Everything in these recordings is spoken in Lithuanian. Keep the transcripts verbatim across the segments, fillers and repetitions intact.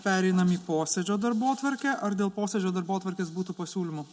Pereinam į posėdžio darbotvarkę. Ar dėl posėdžio darbotvarkės būtų pasiūlymų?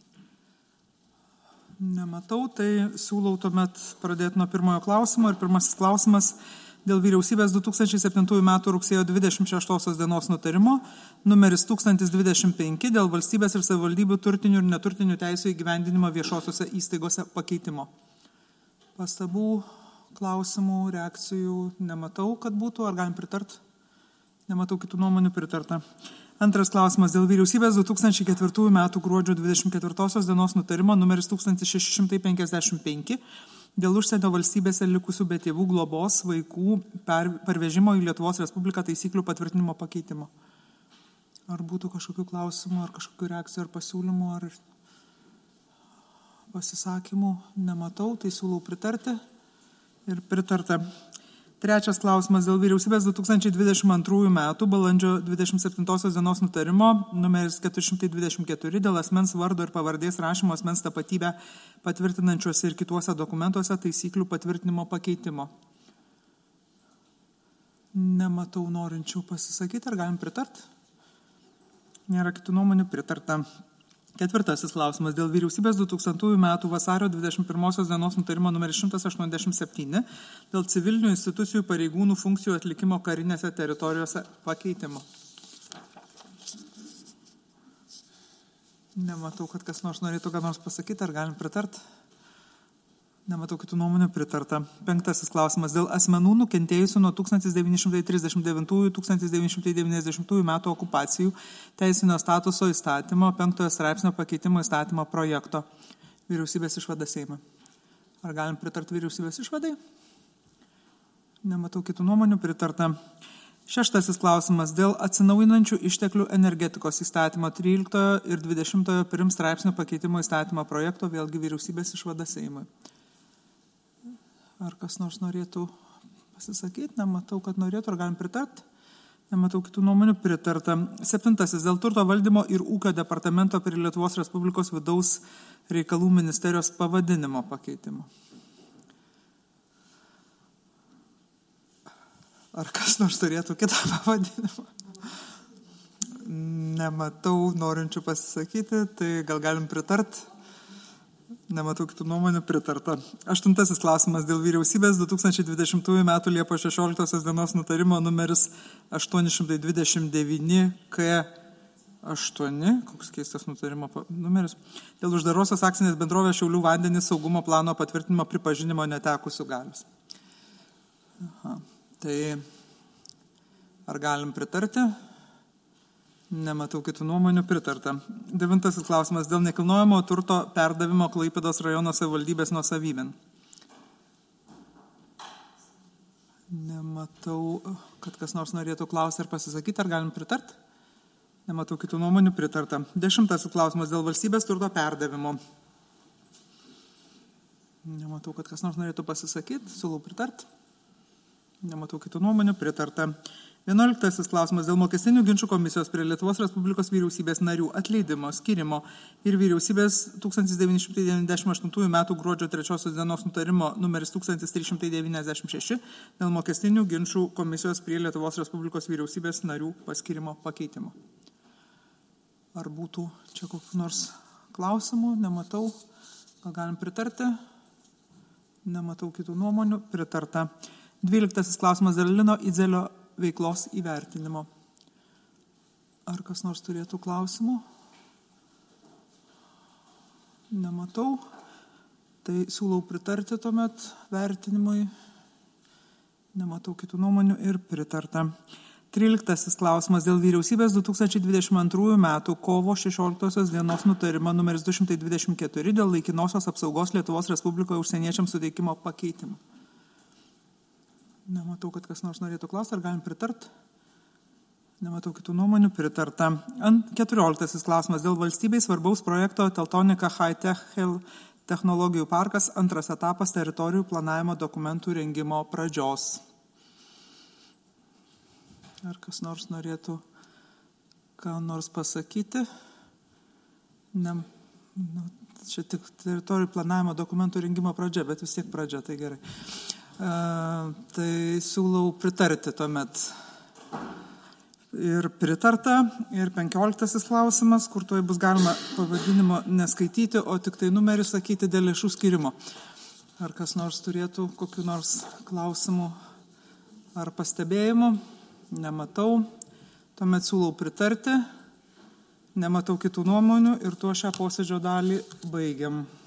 Nematau, tai siūlau tuomet pradėti nuo pirmojo klausimo. Ir pirmasis klausimas dėl vyriausybės du tūkstančiai septintųjų metų rugsėjo dvidešimt šeštosios dienos nutarimo numeris tūkstantis dvidešimt penki dėl valstybės ir savivaldybių turtinių ir neturtinių teisų įgyvendinimo viešosiuose įstaigose pakeitimo. Pastabų, klausimų, reakcijų nematau, kad būtų. Ar galim pritart? Nematau kitų nuomonių, pritarta. Antras klausimas dėl vyriausybės du tūkstančiai ketvirtųjų metų gruodžio dvidešimt ketvirtosios dienos nutarimo numeris tūkstantis šeši šimtai penkiasdešimt penki dėl užsienio valstybėse likusių be tėvų globos vaikų per, parvežimo į Lietuvos Respubliką taisyklių patvirtinimo pakeitimo. Ar būtų kažkokių klausimų, ar kažkokių reakcijų, ar pasiūlymų, ar pasisakymų? Nematau, tai siūlau pritarti ir pritarta. Trečias klausimas dėl vyriausybės du tūkstančiai dvidešimt antrųjų metų balandžio dvidešimt septintosios dienos nutarimo numeris keturi šimtai dvidešimt keturi dėl asmens vardo ir pavardės rašymo asmens tapatybę patvirtinančiuose ir kituose dokumentuose taisyklių patvirtinimo pakeitimo. Nematau norinčių pasisakyti, ar galim pritart? Nėra kitų nuomonių, pritarta. Ketvirtasis klausimas dėl vyriausybės du tūkstantųjų metų vasario dvidešimt pirmosios dienos nutarimo numeris šimtas aštuoniasdešimt septyni dėl civilinių institucijų pareigūnų funkcijų atlikimo karinėse teritorijose pakeitimo. Nematau, kad kas nors norėtų ką nors pasakyti, ar galim pritart? Nematau kitų nuomonių, pritarta. Penktasis klausimas dėl asmenų nukentėjusių nuo tūkstantis devyni šimtai trisdešimt devintųjų - tūkstantis devyni šimtai devyniasdešimtųjų metų okupacijų teisinio statuso įstatymo penktojo straipsnio pakeitimo įstatymo projekto. Vyriausybės išvada Seimui. Ar galim pritarti vyriausybės išvadai? Nematau kitų nuomonių, pritarta. Šeštasis klausimas dėl atsinaujinančių išteklių energetikos įstatymo tryliktojo ir dvidešimtojo prim straipsnio pakeitimo įstatymo projekto, vėlgi vyriausybės išvada Seimui. Ar kas nors norėtų pasisakyti? Nematau, kad norėtų. Ar galim pritart? Nematau kitų nuomonių, pritarta. Septintasis dėl turto valdymo ir ūkio departamento prie Lietuvos Respublikos vidaus reikalų ministerijos pavadinimo pakeitimo. Ar kas nors turėtų kitą pavadinimą? Nematau norinčių pasisakyti, tai gal galim pritart? Nematau kitų nuomonių, pritarta. Aštuntasis klausimas dėl vyriausybės du tūkstančiai dvidešimtųjų metų Liepos šešioliktosios dienos nutarimo numeris aštuoni šimtai dvidešimt devyni K aštuoni, koks keistas nutarimo numeris, dėl uždarosios akcinės bendrovės Šiaulių vandenys saugumo plano patvirtinimo pripažinimo netekusių galios. Aha. Tai ar galim pritarti? Nematau kitų nuomonių, pritarta. Devintasis klausimas dėl nekilnojamo turto perdavimo Klaipėdos rajono savivaldybės nuosavybėn. Nematau, kad kas nors norėtų klausyti ar pasisakyti, ar galim pritart? Nematau kitų nuomonių, pritarta. Dešimtasis klausimas dėl valstybės turto perdavimo. Nematau, kad kas nors norėtų pasisakyti, siūlau pritart. Nematau kitų nuomonių, pritarta. Vienuoliktasis klausimas dėl mokestinių ginčų komisijos prie Lietuvos Respublikos vyriausybės narių atleidimo, skyrimo ir vyriausybės tūkstantis devyni šimtai devyniasdešimt aštuntųjų metų gruodžio trečiosios dienos nutarimo numeris tūkstantis trys šimtai devyniasdešimt šeši dėl mokestinių ginčų komisijos prie Lietuvos Respublikos vyriausybės narių paskyrimo pakeitimo. Ar būtų čia kokių nors klausimų? Nematau. Gal galim pritarti? Nematau kitų nuomonių. Pritarta. Dvyliktasis klausimas dėl Lino Idzelio veiklos įvertinimo. Ar kas nors turėtų klausimų? Nematau. Tai siūlau pritarti tuomet vertinimui. Nematau kitų nuomonių ir pritarta. Tryliktasis klausimas dėl vyriausybės du tūkstančiai dvidešimt antrųjų metų kovo šešioliktosios dienos nutarimo numeris du šimtai dvidešimt keturi dėl laikinosios apsaugos Lietuvos Respublikoje užsieniečiams suteikimo pakeitimo. Nematau, kad kas nors norėtų klausti, ar galim pritart? Nematau kitų nuomonių, pritarta. Keturioliktasis klausimas dėl valstybei svarbaus projekto Teltonika High-Tech technologijų parkas antras etapas teritorijų planavimo dokumentų rengimo pradžios. Ar kas nors norėtų ką nors pasakyti? Ne, nu, čia tik teritorijų planavimo dokumentų rengimo pradžia, bet vis tiek pradžia, tai gerai. Uh, tai siūlau pritarti tuomet ir pritarta. Ir penkioliktasis klausimas, kur tuoj bus galima pavadinimo neskaityti, o tik tai numerį sakyti dėl lėšų skirimo. Ar kas nors turėtų kokių nors klausimų ar pastebėjimų? Nematau. Tuomet siūlau pritarti. Nematau kitų nuomonių ir tuo šią posėdžio dalį baigiam.